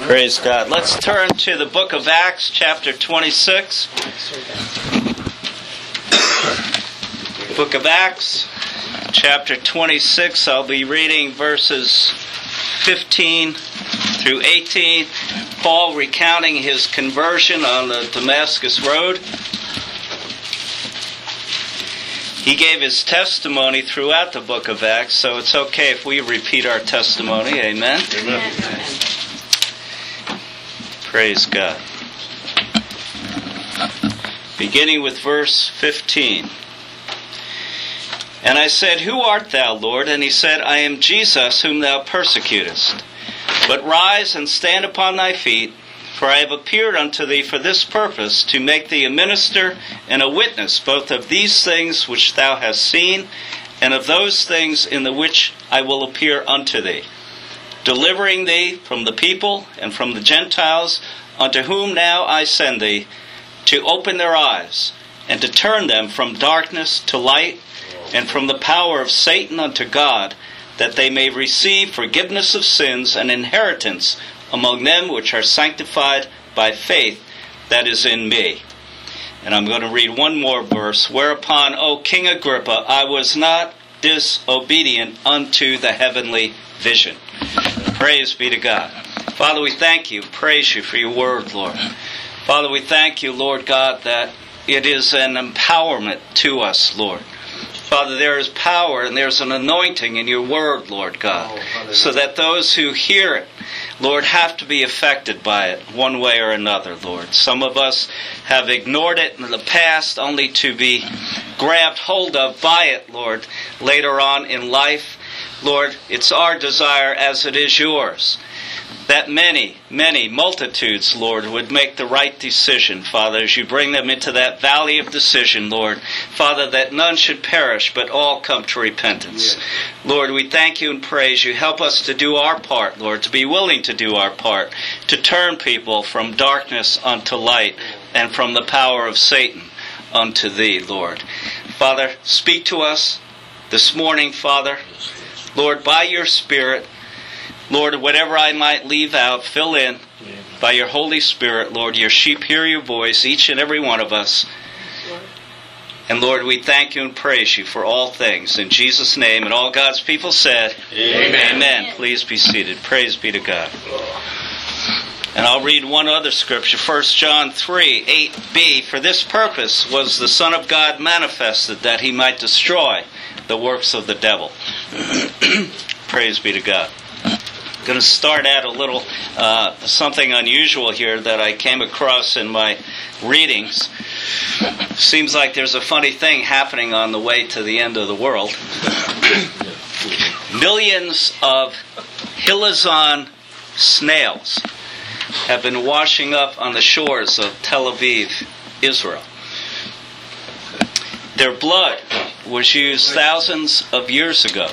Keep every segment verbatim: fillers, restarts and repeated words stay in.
Praise God. Let's turn to the book of Acts, chapter twenty-six. Book of Acts, chapter twenty-six. I'll be reading verses fifteen through eighteen. Paul recounting his conversion on the Damascus Road. He gave his testimony throughout the book of Acts, so it's okay if we repeat our testimony. Amen? Amen. Amen. Praise God. Beginning with verse fifteen. And I said, Who art thou, Lord? And he said, I am Jesus, whom thou persecutest. But rise and stand upon thy feet, for I have appeared unto thee for this purpose, to make thee a minister and a witness, both of these things which thou hast seen, and of those things in the which I will appear unto thee, delivering thee from the people and from the Gentiles, unto whom now I send thee, to open their eyes, and to turn them from darkness to light, and from the power of Satan unto God, that they may receive forgiveness of sins and inheritance among them which are sanctified by faith that is in me. And I'm going to read one more verse. Whereupon, O King Agrippa, I was not disobedient unto the heavenly vision. Praise be to God. Father, we thank you, praise you for your word, Lord. Father, we thank you, Lord God, that it is an empowerment to us, Lord. Father, there is power and there's an anointing in your word, Lord God, so that those who hear it, Lord, have to be affected by it one way or another, Lord. Some of us have ignored it in the past only to be grabbed hold of by it, Lord, later on in life. Lord, it's our desire, as it is yours, that many, many multitudes, Lord, would make the right decision, Father, as you bring them into that valley of decision, Lord. Father, that none should perish, but all come to repentance. Yes. Lord, we thank you and praise you. Help us to do our part, Lord, to be willing to do our part, to turn people from darkness unto light, and from the power of Satan unto thee, Lord. Father, speak to us this morning, Father. Lord, by your Spirit, Lord, whatever I might leave out, fill in by your Holy Spirit, Lord. Your sheep hear your voice, each and every one of us. And Lord, we thank you and praise you for all things. In Jesus' name, and all God's people said, Amen. Amen. Please be seated. Praise be to God. And I'll read one other scripture, First John three, eight b. For this purpose was the Son of God manifested, that he might destroy the works of the devil. Praise be to God. I'm going to start out a little uh, something unusual here that I came across in my readings. Seems like there's a funny thing happening on the way to the end of the world. Millions of Hilazon snails have been washing up on the shores of Tel Aviv, Israel. Their blood was used thousands of years ago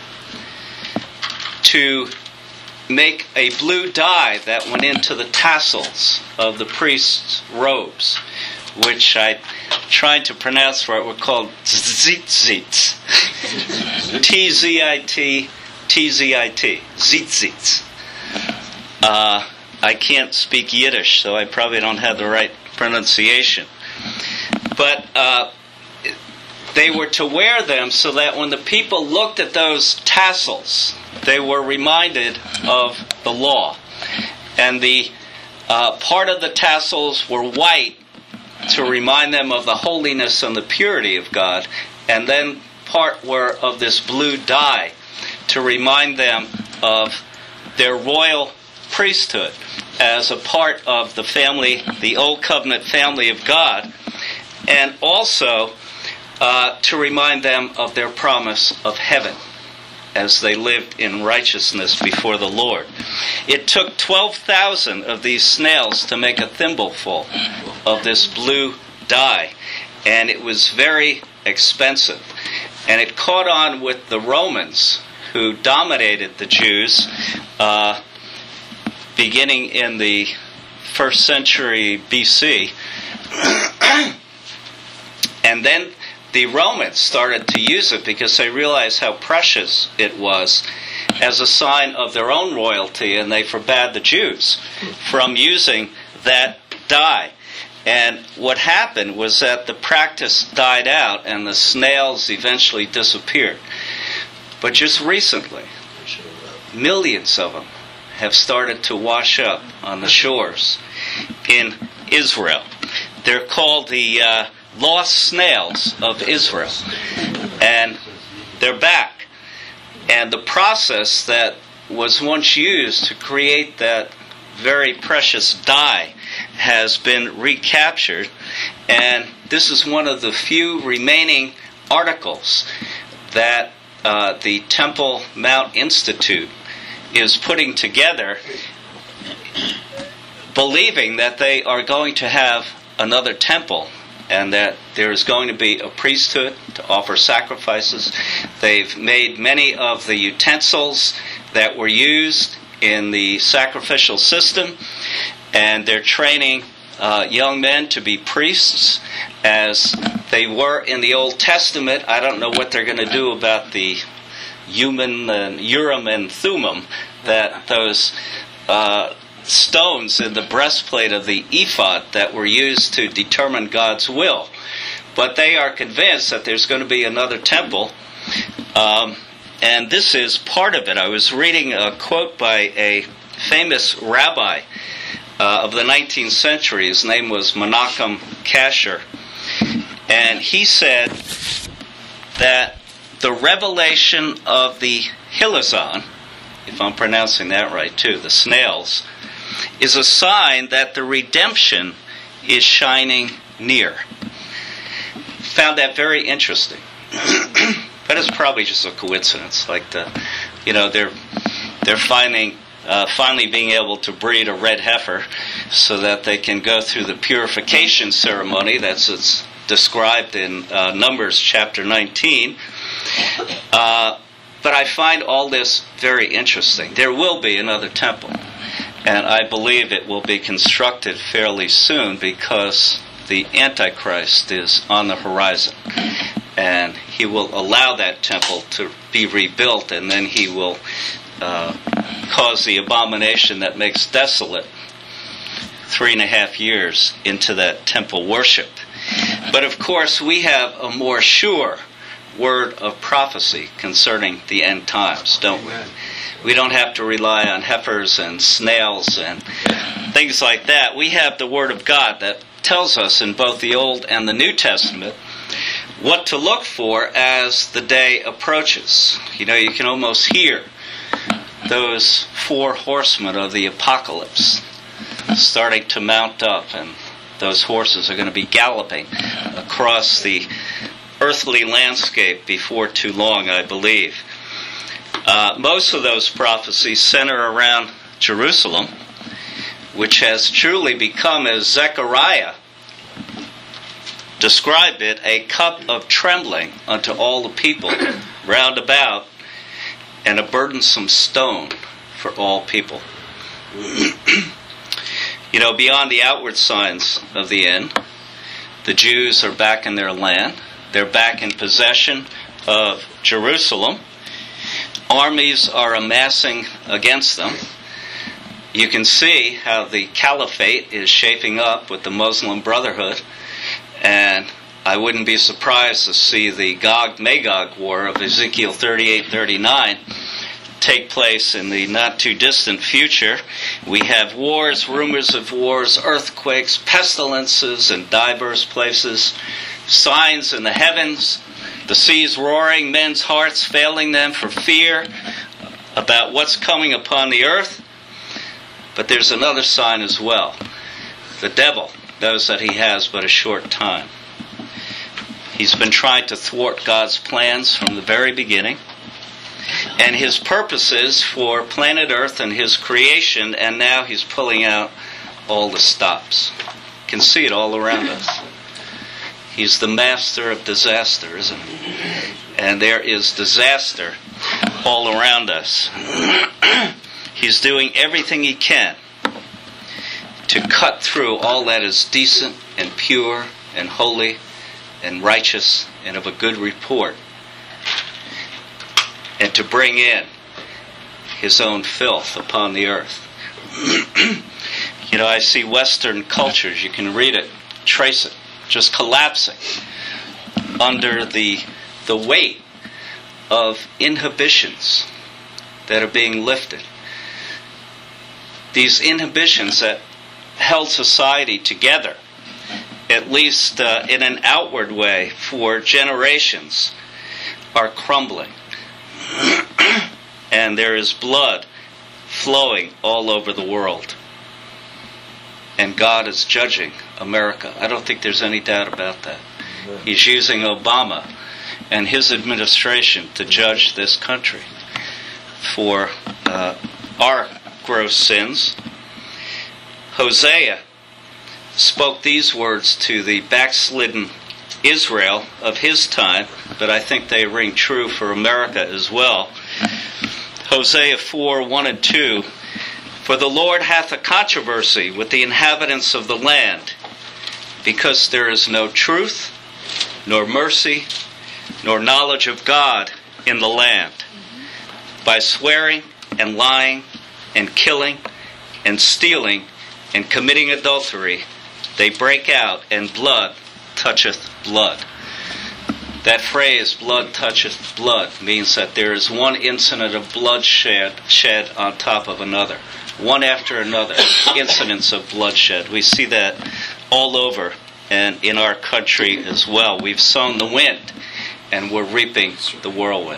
to make a blue dye that went into the tassels of the priest's robes, which I tried to pronounce for it, were called tzitzits. T Z I T, T Z I T, tzitzits. Uh, I can't speak Yiddish, so I probably don't have the right pronunciation. But uh, they were to wear them so that when the people looked at those tassels, they were reminded of the law. And the uh, part of the tassels were white to remind them of the holiness and the purity of God. And then part were of this blue dye to remind them of their royal priesthood as a part of the family, the Old Covenant family of God. And also uh, to remind them of their promise of heaven, as they lived in righteousness before the Lord. It took twelve thousand of these snails to make a thimbleful of this blue dye, and it was very expensive. And it caught on with the Romans, who dominated the Jews, uh, beginning in the first century B C. And then the Romans started to use it because they realized how precious it was. as a sign of their own royalty, and they forbade the Jews from using that dye. And what happened was that the practice died out and the snails eventually disappeared. But just recently, millions of them have started to wash up on the shores in Israel. They're called the uh, lost snails of Israel. And they're back. And the process that was once used to create that very precious dye has been recaptured. And this is one of the few remaining articles that uh, the Temple Mount Institute is putting together, believing that they are going to have another temple and that there is going to be a priesthood to offer sacrifices. They've made many of the utensils that were used in the sacrificial system, and they're training uh, young men to be priests as they were in the Old Testament. I don't know what they're going to do about the Urim and Urim and Thummim, that those uh, stones in the breastplate of the ephod that were used to determine God's will. But they are convinced that there's going to be another temple, um, and this is part of it. I was reading a quote by a famous rabbi uh, of the nineteenth century. His name was Menachem Kasher, and he said that the revelation of the Hilazon, if I'm pronouncing that right too, the snails, is a sign that the redemption is shining near. Found that very interesting. But it's probably just a coincidence. Like the, you know, they're they're finding uh, finally being able to breed a red heifer so that they can go through the purification ceremony that's it's described in uh, Numbers chapter nineteen. Uh, but I find all this very interesting. There will be another temple, and I believe it will be constructed fairly soon because the Antichrist is on the horizon, and he will allow that temple to be rebuilt, and then he will uh, cause the abomination that makes desolate three and a half years into that temple worship. But of course, we have a more sure word of prophecy concerning the end times, don't we? We don't have to rely on heifers and snails and things like that. We have the Word of God that tells us in both the Old and the New Testament what to look for as the day approaches. You know, you can almost hear those four horsemen of the apocalypse starting to mount up, and those horses are going to be galloping across the earthly landscape before too long, I believe. Uh, most of those prophecies center around Jerusalem, which has truly become, as Zechariah described it, a cup of trembling unto all the people round about, and a burdensome stone for all people. You know, beyond the outward signs of the end, the Jews are back in their land. They're back in possession of Jerusalem. Armies are amassing against them. You can see how the caliphate is shaping up with the Muslim Brotherhood, and I wouldn't be surprised to see the Gog-Magog war of Ezekiel thirty-eight thirty-nine take place in the not-too-distant future. We have wars, rumors of wars, earthquakes, pestilences in diverse places, signs in the heavens, the seas roaring, men's hearts failing them for fear about what's coming upon the earth. But there's another sign as well. The devil knows that he has but a short time. He's been trying to thwart God's plans from the very beginning, and his purposes for planet Earth and his creation, and now he's pulling out all the stops. You can see it all around us. He's the master of disaster, isn't he? And there is disaster all around us. He's doing everything he can to cut through all that is decent and pure and holy and righteous and of a good report, and to bring in his own filth upon the earth. You know, I see Western cultures, you can read it, trace it, just collapsing under the the weight of inhibitions that are being lifted. These inhibitions that held society together, at least uh, in an outward way, for generations, are crumbling. And there is blood flowing all over the world. And God is judging America. I don't think there's any doubt about that. He's using Obama and his administration to judge this country for uh, our gross sins. Hosea spoke these words to the backslidden Israel of his time, but I think they ring true for America as well. Hosea four, one and two, "For the Lord hath a controversy with the inhabitants of the land, because there is no truth, nor mercy, nor knowledge of God in the land. By swearing and lying and killing and stealing and committing adultery, they break out, and blood toucheth blood." That phrase, blood toucheth blood, means that there is one incident of bloodshed shed on top of another. One after another, incidents of bloodshed. We see that all over and in our country as well. We've sown the wind, and we're reaping the whirlwind.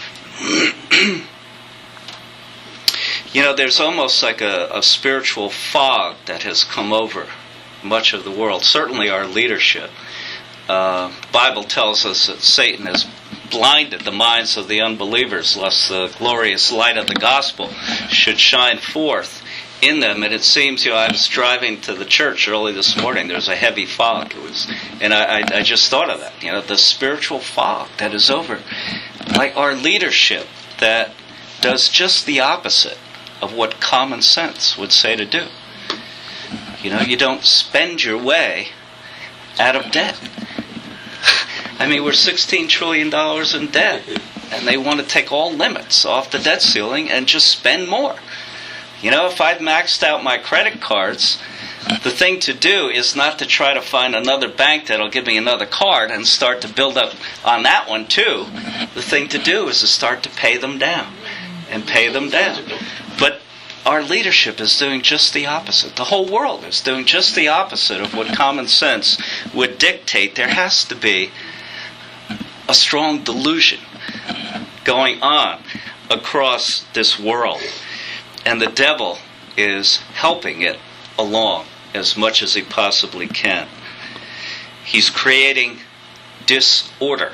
You know, there's almost like a, a spiritual fog that has come over much of the world, certainly our leadership. Uh, the Bible tells us that Satan has blinded the minds of the unbelievers, lest the glorious light of the gospel should shine forth in them. And it seems, you know, I was driving to the church early this morning. There was a heavy fog. It was, and I, I, I just thought of that. You know, the spiritual fog that is over, like our leadership that does just the opposite of what common sense would say to do. You know, you don't spend your way out of debt. I mean, we're sixteen trillion dollars in debt, and they want to take all limits off the debt ceiling and just spend more. You know, if I've maxed out my credit cards, the thing to do is not to try to find another bank that'll give me another card and start to build up on that one too. The thing to do is to start to pay them down and pay them down. But our leadership is doing just the opposite. The whole world is doing just the opposite of what common sense would dictate. There has to be a strong delusion going on across this world. And the devil is helping it along as much as he possibly can. He's creating disorder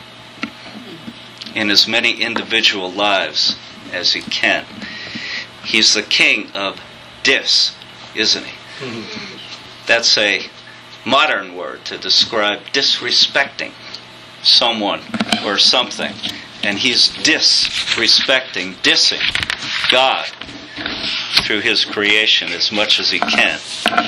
in as many individual lives as he can. He's the king of dis, isn't he? Mm-hmm. That's a modern word to describe disrespecting someone or something. And he's disrespecting, dissing God through his creation as much as he can.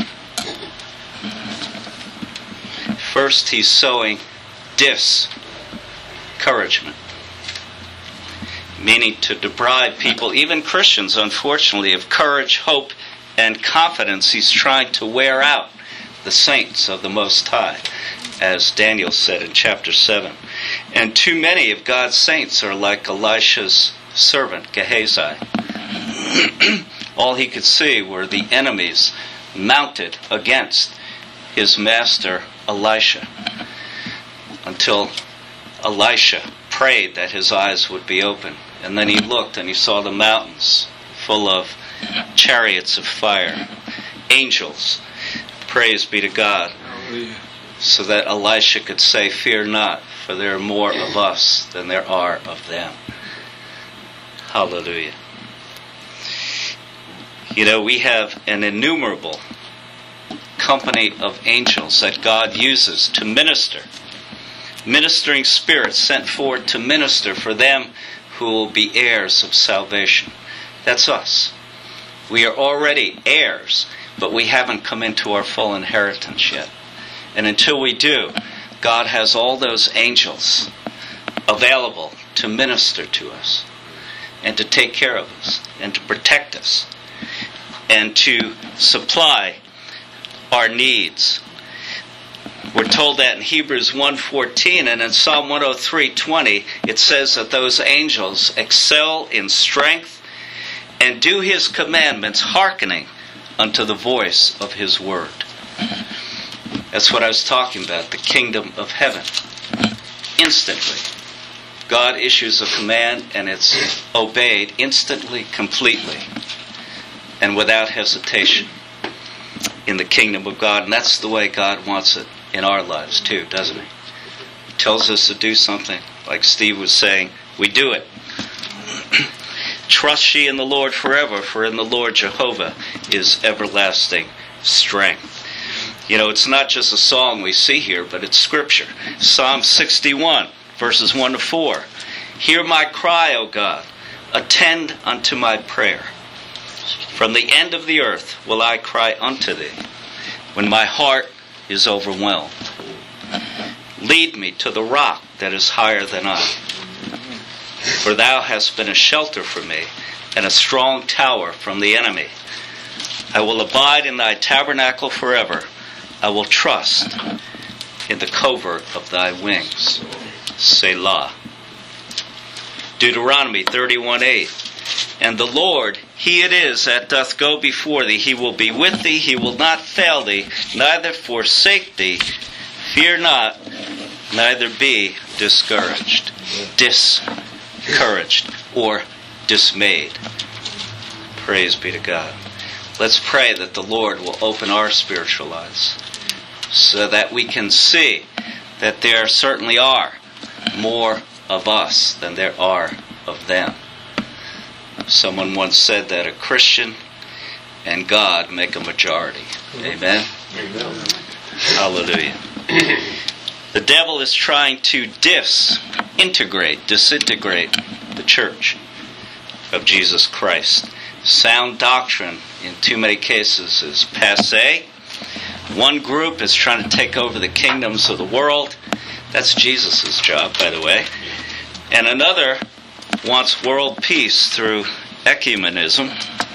First, he's sowing discouragement, meaning to deprive people, even Christians, unfortunately, of courage, hope, and confidence. He's trying to wear out the saints of the Most High, as Daniel said in chapter seven. And too many of God's saints are like Elisha's servant, Gehazi. All he could see were the enemies mounted against his master Elisha, until Elisha prayed that his eyes would be open. And then he looked and he saw the mountains full of chariots of fire, angels. Praise be to God. So that Elisha could say, "Fear not, for there are more of us than there are of them." Hallelujah. You know, we have an innumerable company of angels that God uses to minister. Ministering spirits sent forth to minister for them who will be heirs of salvation. That's us. We are already heirs, but we haven't come into our full inheritance yet. And until we do, God has all those angels available to minister to us. and to take care of us and to protect us and to supply our needs. We're told that in Hebrews one fourteen, and in Psalm one oh three twenty it says that those angels excel in strength and do His commandments, hearkening unto the voice of His word. That's what I was talking about, the kingdom of heaven. Instantly, God issues a command and it's obeyed instantly, completely, and without hesitation in the kingdom of God. And that's the way God wants it in our lives too, doesn't He? He tells us to do something, like Steve was saying, we do it. Trust ye in the Lord forever, for in the Lord Jehovah is everlasting strength. You know, it's not just a song we see here, but it's Scripture. Psalm sixty-one, verses one to four. Hear my cry, O God. Attend unto my prayer. From the end of the earth will I cry unto Thee, when my heart is overwhelmed. Lead me to the rock that is higher than I. For Thou hast been a shelter for me, and a strong tower from the enemy. I will abide in Thy tabernacle forever. I will trust in the covert of Thy wings. Selah. Deuteronomy thirty-one eight. And the Lord, He it is that doth go before thee. He will be with thee. He will not fail thee, neither forsake thee. Fear not, neither be discouraged. Discouraged or dismayed. Praise be to God. Let's pray that the Lord will open our spiritual eyes so that we can see that there certainly are more of us than there are of them. Someone once said that a Christian and God make a majority. Amen? Amen. Hallelujah. The devil is trying to disintegrate, disintegrate the church of Jesus Christ. Sound doctrine, in too many cases, is passé. One group is trying to take over the kingdoms of the world. That's Jesus' job, by the way. And another wants world peace through ecumenism.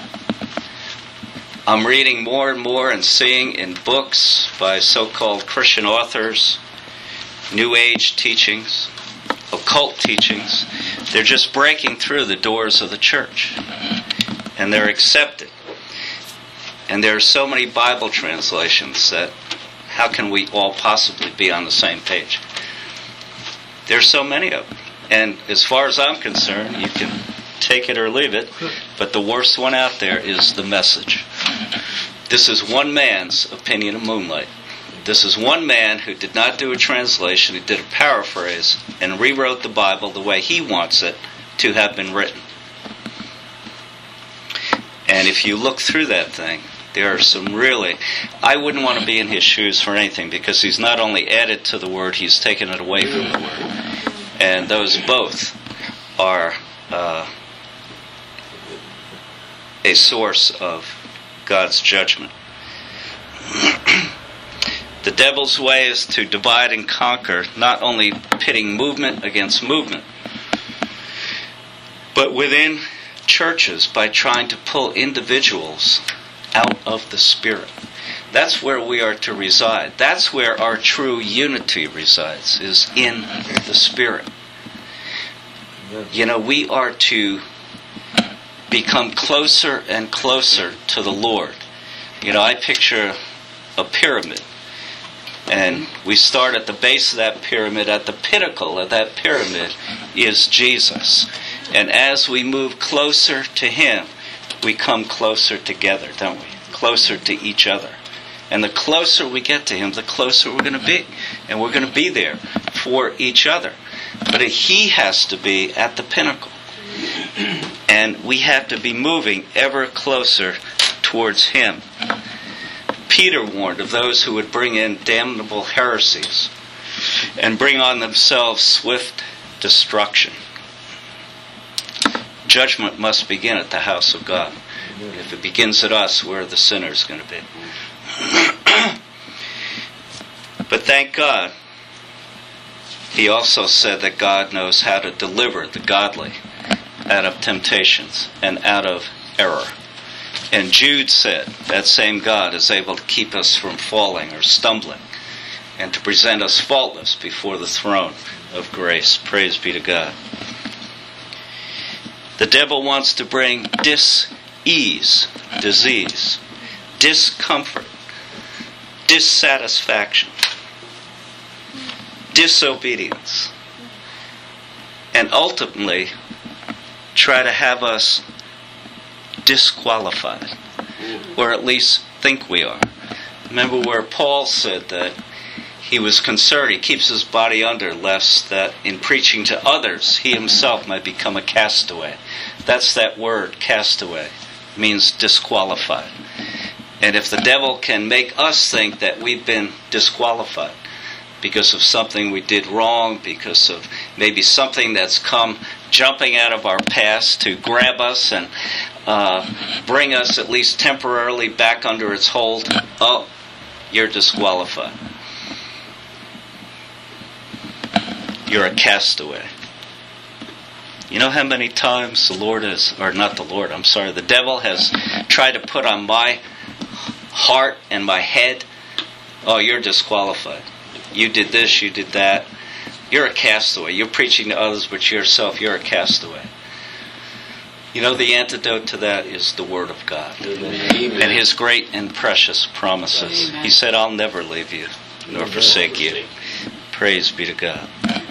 I'm reading more and more and seeing in books by so-called Christian authors, New Age teachings, occult teachings. They're just breaking through the doors of the church. And they're accepted. And there are so many Bible translations that how can we all possibly be on the same page? There's so many of them. And as far as I'm concerned, you can take it or leave it, but the worst one out there is the Message. This is one man's opinion of Moonlight. This is one man who did not do a translation, who did a paraphrase, and rewrote the Bible the way he wants it to have been written. And if you look through that thing, there are some really... I wouldn't want to be in his shoes for anything, because he's not only added to the Word, he's taken it away from the Word. And those both are uh, a source of God's judgment. The devil's way is to divide and conquer, not only pitting movement against movement, but within churches by trying to pull individuals out of the Spirit. That's where we are to reside. That's where our true unity resides, is in the Spirit. You know, we are to become closer and closer to the Lord. You know, I picture a pyramid. And we start at the base of that pyramid. At the pinnacle of that pyramid is Jesus. And as we move closer to Him, we come closer together, don't we? Closer to each other. And the closer we get to Him, the closer we're going to be. And we're going to be there for each other. But He has to be at the pinnacle. And we have to be moving ever closer towards Him. Peter warned of those who would bring in damnable heresies and bring on themselves swift destruction. Judgment must begin at the house of God. If it begins at us, where are the sinners going to be? But thank God, He also said that God knows how to deliver the godly out of temptations and out of error. And Jude said that same God is able to keep us from falling or stumbling and to present us faultless before the throne of grace. Praise be to God. The devil wants to bring dis-ease, disease, discomfort, dissatisfaction, disobedience, and ultimately try to have us disqualified, or at least think we are. Remember where Paul said that he was concerned, he keeps his body under, lest that in preaching to others, he himself might become a castaway. That's that word, castaway, means disqualified. And if the devil can make us think that we've been disqualified because of something we did wrong, because of maybe something that's come jumping out of our past to grab us and uh, bring us at least temporarily back under its hold, oh, you're disqualified. You're a castaway. You know how many times the Lord has, or not the Lord, I'm sorry, the devil has tried to put on my heart and my head, oh, you're disqualified. You did this, you did that. You're a castaway. You're preaching to others, but yourself, you're a castaway. You know, the antidote to that is the Word of God. Amen. And His great and precious promises. Amen. He said, I'll never leave you, nor forsake you. Praise be to God.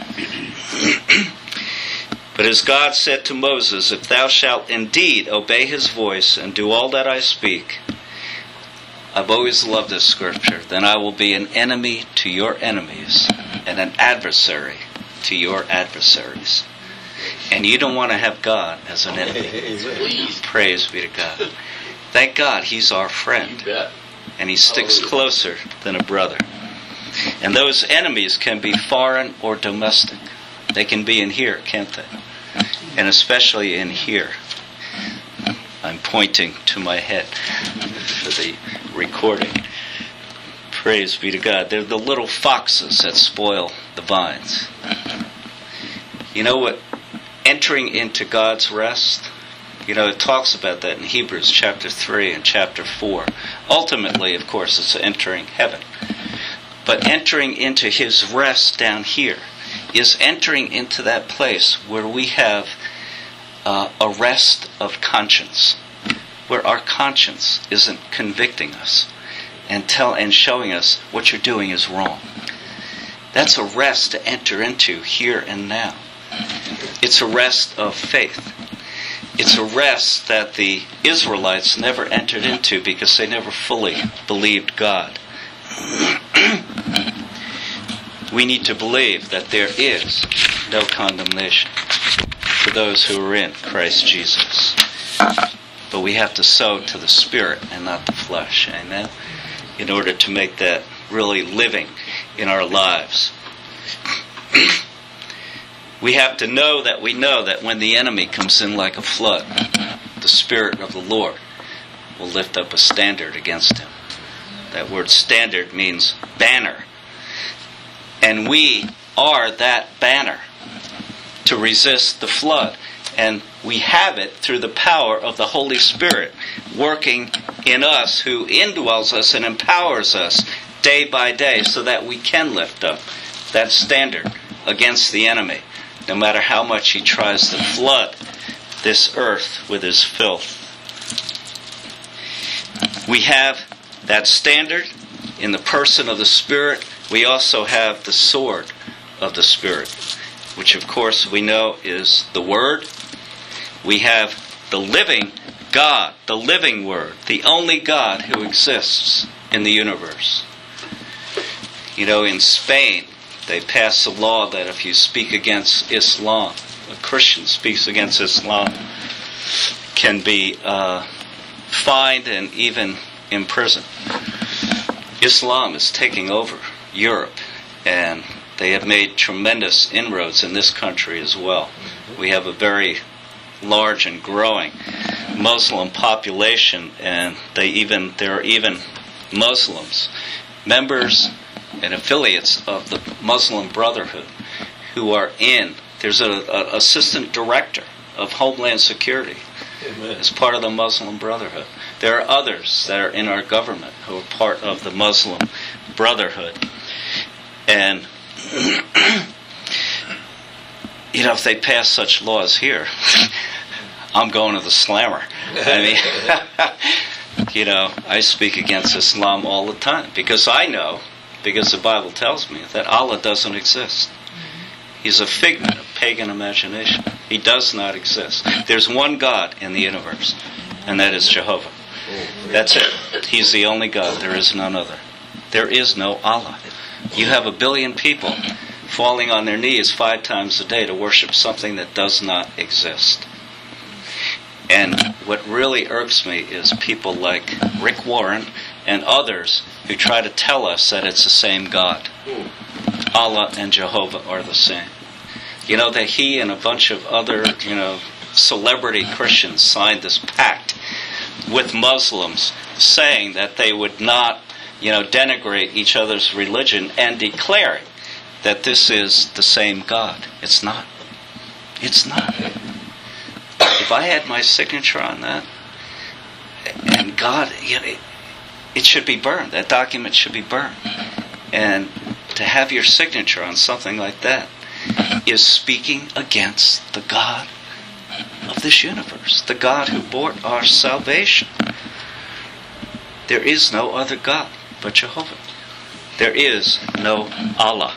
But as God said to Moses, if thou shalt indeed obey His voice and do all that I speak, I've always loved this scripture, then I will be an enemy to your enemies and an adversary to your adversaries. And you don't want to have God as an enemy. Praise be to God. Thank God He's our friend. And He sticks closer than a brother. And those enemies can be foreign or domestic. They can be in here, can't they? And especially in here. I'm pointing to my head for the recording. Praise be to God. They're the little foxes that spoil the vines. You know what? Entering into God's rest, you know, it talks about that in Hebrews chapter three and chapter four. Ultimately, of course, it's entering heaven. But entering into His rest down here is entering into that place where we have uh, a rest of conscience, where our conscience isn't convicting us and tell and showing us what you're doing is wrong. That's a rest to enter into here and now. It's a rest of faith. It's a rest that the Israelites never entered into because they never fully believed God. We need to believe that there is no condemnation for those who are in Christ Jesus. But we have to sow to the Spirit and not the flesh. Amen? In order to make that really living in our lives. We have to know that we know that when the enemy comes in like a flood, the Spirit of the Lord will lift up a standard against him. That word standard means banner. And we are that banner to resist the flood. And we have it through the power of the Holy Spirit working in us, who indwells us and empowers us day by day so that we can lift up that standard against the enemy, no matter how much he tries to flood this earth with his filth. We have that standard in the person of the Spirit. We also have the sword of the Spirit, which of course we know is the Word. We have the living God, the living Word, the only God who exists in the universe. You know, in Spain, they passed a law that if you speak against Islam, a Christian speaks against Islam, can be uh, fined and even imprisoned. Islam is taking over Europe, and they have made tremendous inroads in this country as well. We have a very large and growing Muslim population, and they even there are even Muslims, members and affiliates of the Muslim Brotherhood, who are in. There's an assistant director of Homeland Security. Amen. As part of the Muslim Brotherhood. There are others that are in our government who are part of the Muslim Brotherhood. And, you know, if they pass such laws here, I'm going to the slammer. I mean, you know, I speak against Islam all the time because I know, because the Bible tells me, that Allah doesn't exist. He's a figment of pagan imagination. He does not exist. There's one God in the universe, and that is Jehovah. That's it. He's the only God. There is none other. There is no Allah. You have a billion people falling on their knees five times a day to worship something that does not exist. And what really irks me is people like Rick Warren and others who try to tell us that it's the same God. Allah and Jehovah are the same. You know, that he and a bunch of other, you know, celebrity Christians signed this pact with Muslims saying that they would not, you know, denigrate each other's religion and declaring that this is the same God. It's not. It's not. If I had my signature on that, and God, you know, it, it should be burned. That document should be burned. And to have your signature on something like that is speaking against the God of this universe, the God who brought our salvation. There is no other God but Jehovah. There is no Allah.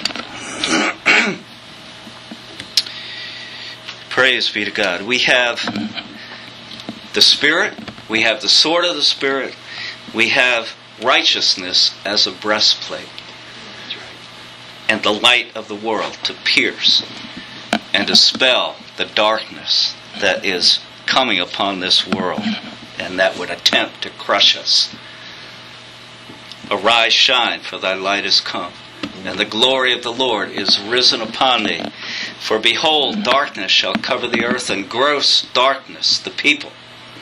Praise be to God. We have the Spirit, we have the sword of the Spirit, we have righteousness as a breastplate, and the light of the world to pierce and dispel the darkness that is coming upon this world and that would attempt to crush us. Arise, shine, for thy light is come, and the glory of the Lord is risen upon thee. For behold, darkness shall cover the earth, and gross darkness the people.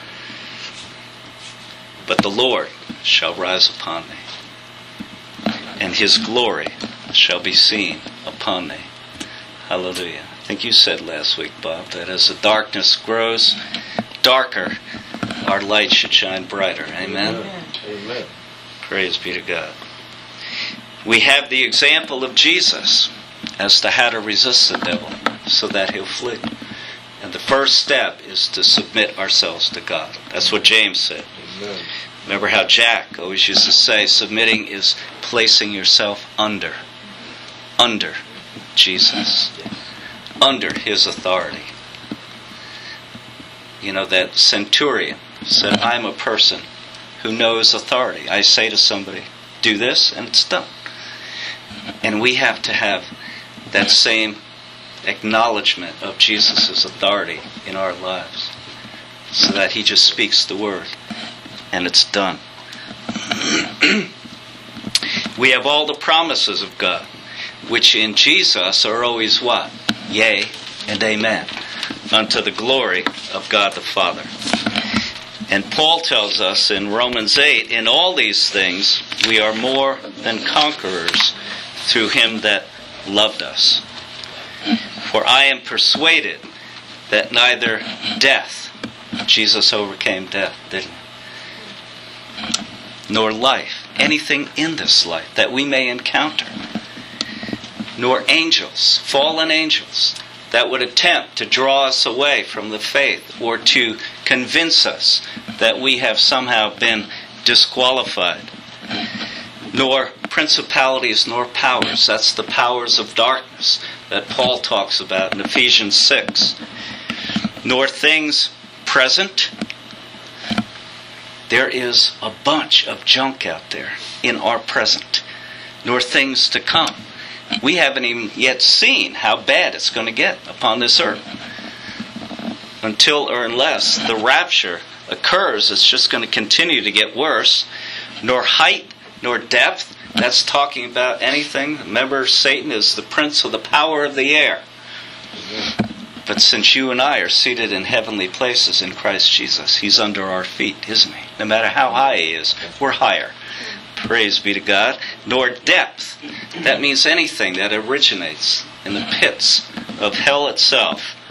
But the Lord shall rise upon thee, and his glory shall be seen upon thee. Hallelujah. I think you said last week, Bob, that as the darkness grows darker, our light should shine brighter. Amen? Amen. Amen. Praise be to God. We have the example of Jesus as to how to resist the devil so that he'll flee. And the first step is to submit ourselves to God. That's what James said. Amen. Remember how Jack always used to say, submitting is placing yourself under, under Jesus, under his authority. You know, that centurion said, I'm a person who knows authority. I say to somebody, do this, and it's done. And we have to have that same acknowledgement of Jesus' authority in our lives, so that he just speaks the word, and it's done. We have all the promises of God, which in Jesus are always what? Yea and amen, unto the glory of God the Father. And Paul tells us in Romans eight, in all these things we are more than conquerors through him that loved us. For I am persuaded that neither death, Jesus overcame death, didn't he? Nor life, anything in this life that we may encounter, nor angels, fallen angels, that would attempt to draw us away from the faith or to convince us that we have somehow been disqualified, nor principalities nor powers. That's the powers of darkness that Paul talks about in Ephesians six. Nor things present. There is a bunch of junk out there in our present. Nor things to come. We haven't even yet seen how bad it's going to get upon this earth. Until or unless the rapture occurs, it's just going to continue to get worse. Nor height, nor depth. That's talking about anything. Remember, Satan is the prince of the power of the air. But since you and I are seated in heavenly places in Christ Jesus, he's under our feet, isn't he? No matter how high he is, we're higher. Praise be to God. Nor depth. That means anything that originates in the pits of hell itself.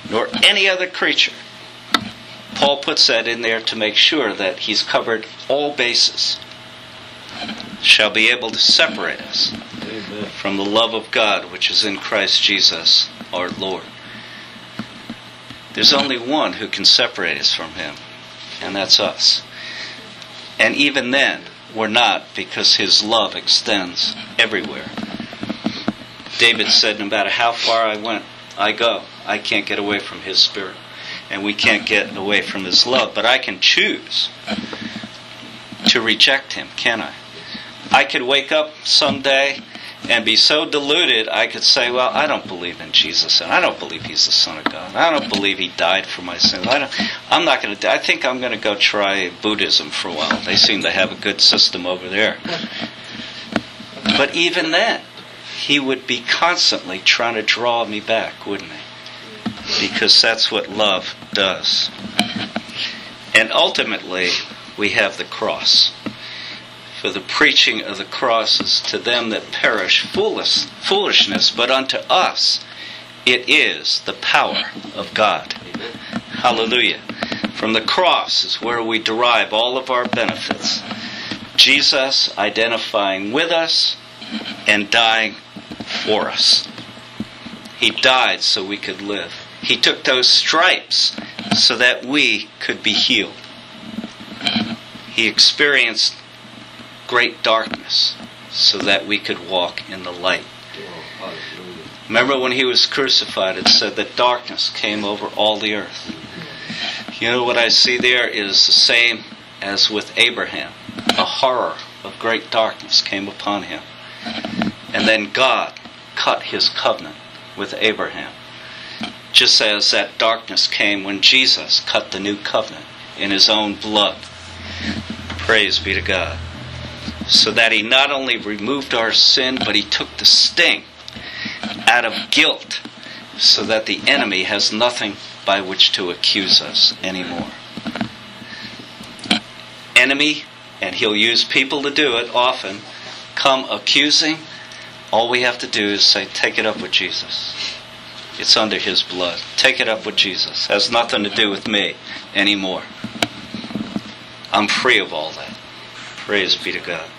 nor any other creature. Paul puts that in there to make sure that he's covered all bases. Shall be able to separate us Amen. From the love of God which is in Christ Jesus our Lord. There's only one who can separate us from him, and that's us. And even then, we're not, because his love extends everywhere. David said, no matter how far I went, I go, I can't get away from his spirit. And we can't get away from his love. But I can choose to reject him, can I? I could wake up someday and be so deluded, I could say, well, I don't believe in Jesus, and I don't believe he's the Son of God. I don't believe he died for my sins. I don't, I'm not going to. I think I'm going to go try Buddhism for a while. They seem to have a good system over there. But even then, he would be constantly trying to draw me back, wouldn't he? Because that's what love does. And ultimately, we have the cross. For the preaching of the cross is to them that perish foolish, foolishness, but unto us it is the power of God. Amen. Hallelujah. From the cross is where we derive all of our benefits. Jesus identifying with us and dying for us. He died so we could live. He took those stripes so that we could be healed. He experienced great darkness so that we could walk in the light. Remember when he was crucified, it said that darkness came over all the earth. You know what I see there is the same as with Abraham. A horror of great darkness came upon him. And then God cut his covenant with Abraham. Just as that darkness came when Jesus cut the new covenant in his own blood. Praise be to God. So that he not only removed our sin, but he took the sting out of guilt, so that the enemy has nothing by which to accuse us anymore. Enemy, and he'll use people to do it often, come accusing. All we have to do is say, take it up with Jesus. It's under his blood. Take it up with Jesus. It has nothing to do with me anymore. I'm free of all that. Praise be to God.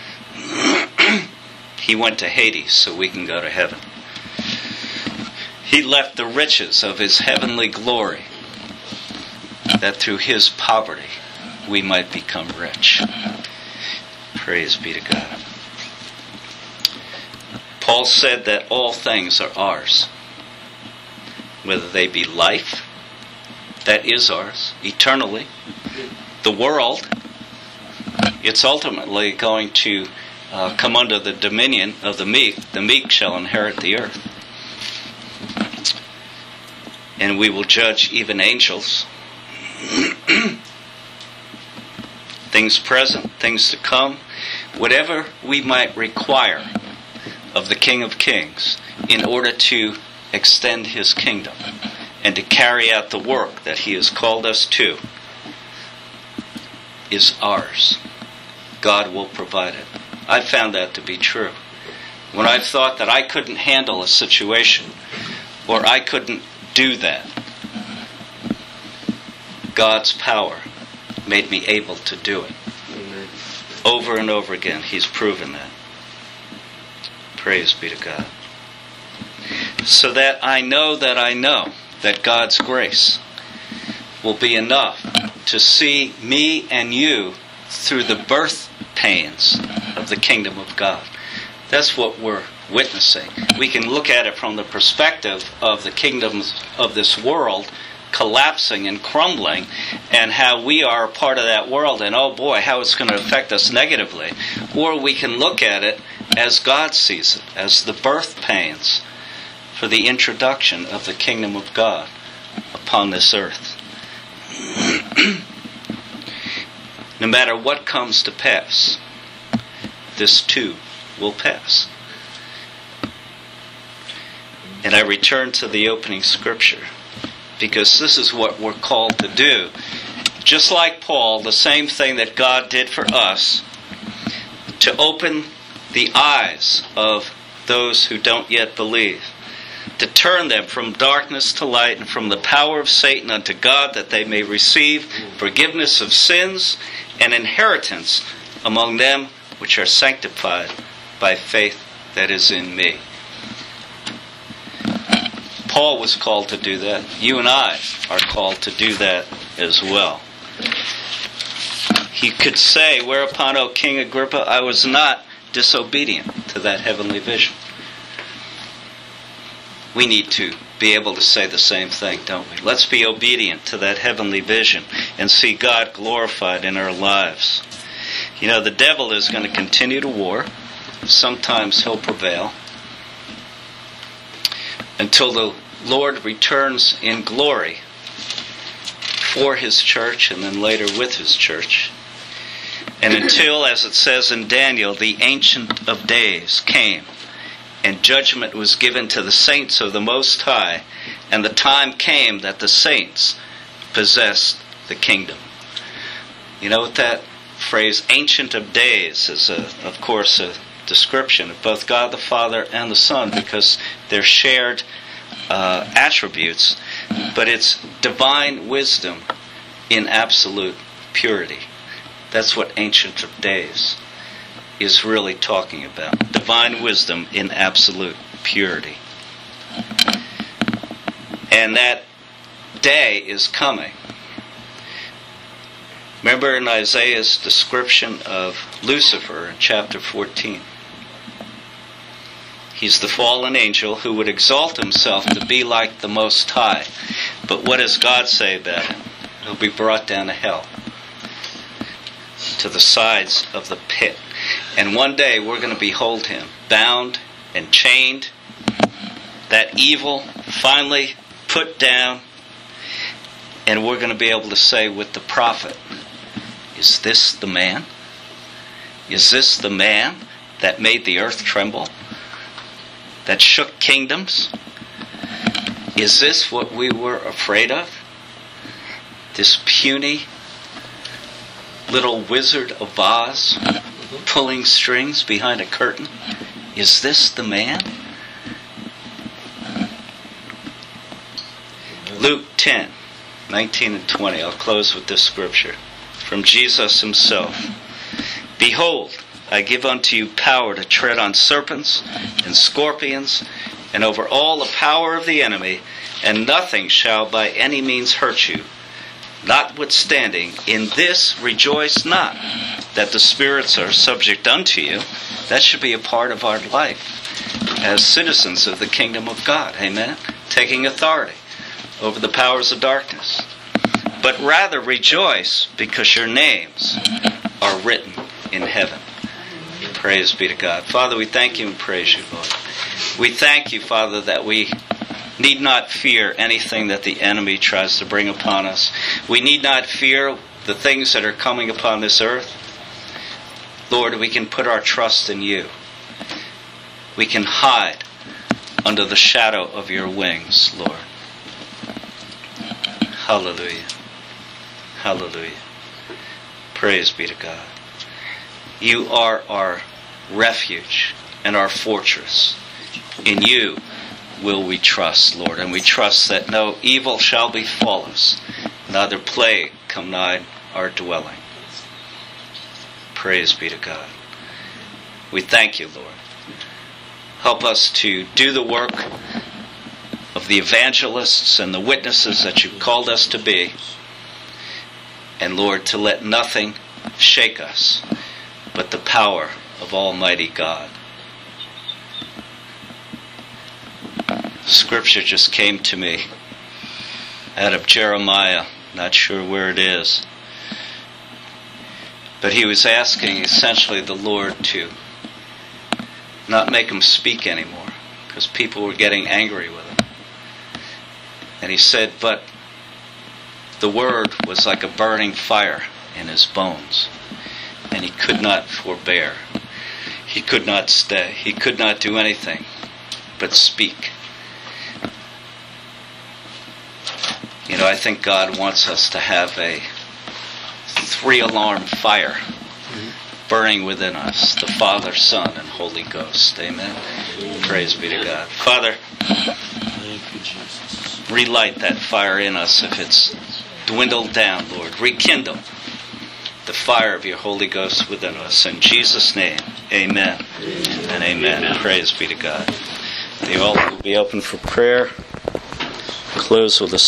He went to Hades so we can go to heaven. He left the riches of his heavenly glory, that through his poverty we might become rich. Praise be to God. Paul said that all things are ours, whether they be life, that is ours, eternally, the world, it's ultimately going to uh, come under the dominion of the meek. The meek shall inherit the earth. And we will judge even angels. Things present, things to come, whatever we might require of the King of Kings in order to extend his kingdom and to carry out the work that he has called us to, is ours. God will provide it. I found that to be true. When I thought that I couldn't handle a situation, or I couldn't do that, God's power made me able to do it. Amen. Over and over again, he's proven that. Praise be to God. So that I know that I know that God's grace will be enough to see me and you through the birth pains of the kingdom of God. That's what we're witnessing. We can look at it from the perspective of the kingdoms of this world collapsing and crumbling, and how we are a part of that world, and oh boy, how it's going to affect us negatively. Or we can look at it as God sees it, as the birth pains for the introduction of the kingdom of God upon this earth. No matter what comes to pass, this too will pass. And I return to the opening scripture, because this is what we're called to do. Just like Paul, the same thing that God did for us, to open the eyes of those who don't yet believe. to turn them from darkness to light and from the power of Satan unto God, that they may receive forgiveness of sins and inheritance among them which are sanctified by faith that is in me. Paul was called to do that. You and I are called to do that as well. He could say, whereupon, O King Agrippa, I was not disobedient to that heavenly vision. We need to be able to say the same thing, don't we? Let's be obedient to that heavenly vision and see God glorified in our lives. You know, the devil is going to continue to war. Sometimes he'll prevail until the Lord returns in glory for his church and then later with his church. And until, as it says in Daniel, the Ancient of Days came and judgment was given to the saints of the Most High, and the time came that the saints possessed the kingdom. You know what that phrase, Ancient of Days, is, a, of course, a description of both God the Father and the Son, because they're shared uh, attributes, but it's divine wisdom in absolute purity. That's what Ancient of Days is really talking about. Divine wisdom in absolute purity. And that day is coming. Remember in Isaiah's description of Lucifer in chapter fourteen. He's the fallen angel who would exalt himself to be like the Most High. But what does God say about him? He'll be brought down to hell, to the sides of the pit. And one day we're going to behold him bound and chained, that evil finally put down, and we're going to be able to say with the prophet, is this the man? Is this the man that made the earth tremble? That shook kingdoms? Is this what we were afraid of? This puny little wizard of Oz pulling strings behind a curtain? Is this the man? Luke ten, nineteen and twenty. I'll close with this scripture from Jesus himself. Behold, I give unto you power to tread on serpents and scorpions and over all the power of the enemy, and nothing shall by any means hurt you. Notwithstanding, in this rejoice not, that the spirits are subject unto you. That should be a part of our life as citizens of the kingdom of God. Amen? Taking authority over the powers of darkness. But rather rejoice, because your names are written in heaven. Praise be to God. Father, we thank you and praise you, Lord. We thank you, Father, that we need not fear anything that the enemy tries to bring upon us. We need not fear the things that are coming upon this earth. Lord, we can put our trust in you. We can hide under the shadow of your wings, Lord. Hallelujah. Hallelujah. Praise be to God. You are our refuge and our fortress. In you will we trust, Lord, and we trust that no evil shall befall us, neither plague come nigh our dwelling. Praise be to God. We thank you, Lord. Help us to do the work of the evangelists and the witnesses that you've called us to be. And Lord, to let nothing shake us but the power of Almighty God. Scripture just came to me out of Jeremiah, not sure where it is. But he was asking essentially the Lord to not make him speak anymore, because people were getting angry with him. And he said, but the word was like a burning fire in his bones, and he could not forbear. He could not stay. He could not do anything but speak. You know, I think God wants us to have a three-alarm fire burning within us, the Father, Son, and Holy Ghost. Amen. Praise be to God. Father, relight that fire in us if it's dwindled down, Lord. Rekindle the fire of your Holy Ghost within us. In Jesus' name, amen, amen. and amen. amen. Praise be to God. The altar will be open for prayer. Close with a